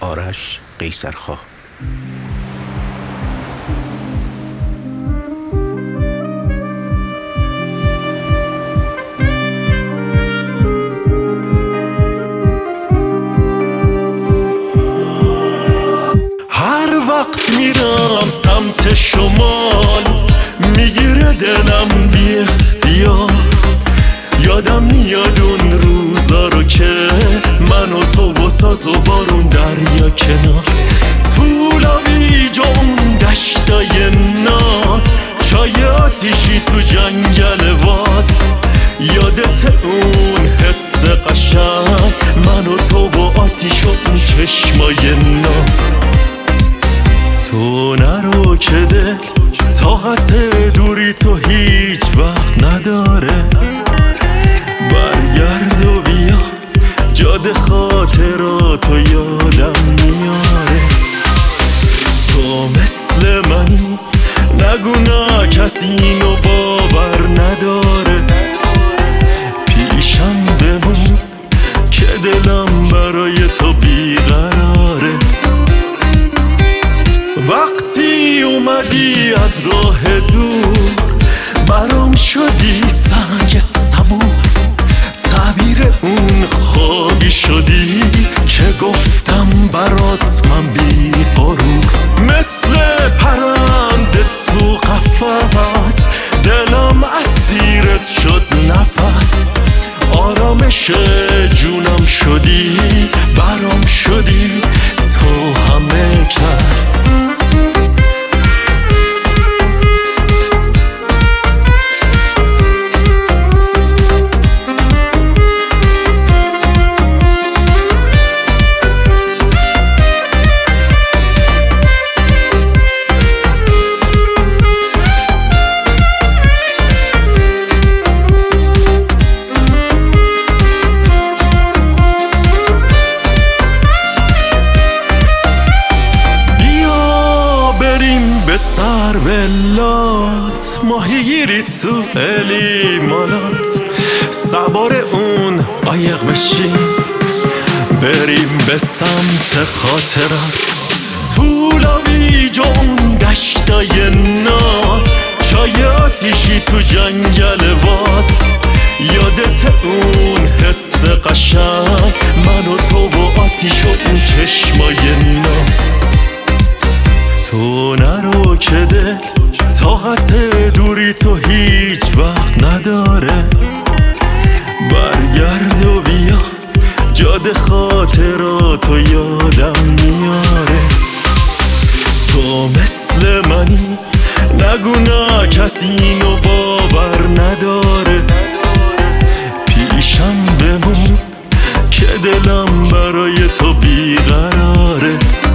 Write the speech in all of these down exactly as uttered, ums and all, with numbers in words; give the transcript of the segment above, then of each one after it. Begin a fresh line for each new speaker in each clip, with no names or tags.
آرش قیصرخواه.
هر وقت میرم سمت شمال میگیره دلم بی اختیار، یادم میاد اون روزا رو که من و تو و ساز و بارون دریا کنار، طولویج و اون دشتای ناز، چای آتیشی تو جنگل واز، یادت اون حس قشنگ من و تو و آتیش و اون چشمای ناز. تو نرو که دل طاقت دوری تو هیچ وقت نداره، برگرد و بیا جاده خاطراتو یادم میاره. تو مثل منی نگو نه کسی اینو باور نداره، پیشم بمون که دلم برای تو بیقراره. وقتی اومدی از راه دور برام شدی سنگ صبور، تعبیر اون خوابی شدی که گفتم برات من بی غرور، مثل پرنده تو قفس دلم اسیرت شد نفس، آرامش جونم شدی برام شدی تو همه کس. سرولات ماهیگیری تو الیمالات، سوار اون قایق بشیم بریم به سمت خاطرات، طولویج و اون دشتای ناز، چای آتیشی تو جنگل واز، یادت اون حس قشنگ من و تو و آتیش و اون چشمای ناز. تو نرو که دل طاقت دوری تو هیچ وقت نداره، برگرد و بیا جاده خاطراتو یادم میاره. تو مثل منی نگو نه کسی اینو باور نداره، پیشم بمون که دلم برای تو بیقراره.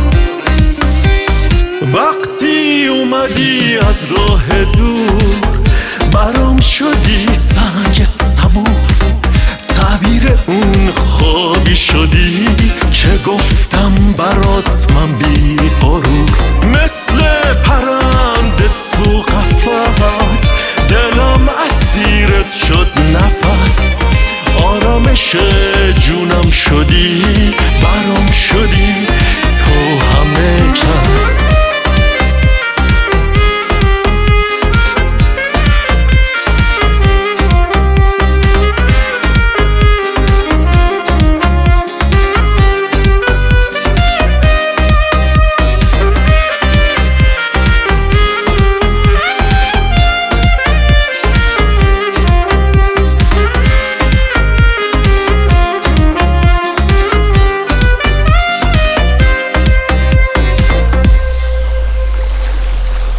وقتی اومدی از راه دور برام شدی سنگ صبور، تعبیر اون خوابی شدی که گفتم برات من بی غرور، مثل پرنده تو قفس دلم اسیرت شد نفس، آرامش جونم شدی برام شدی تو همه کس.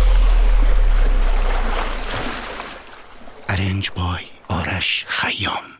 ارنج بای آرش خیام.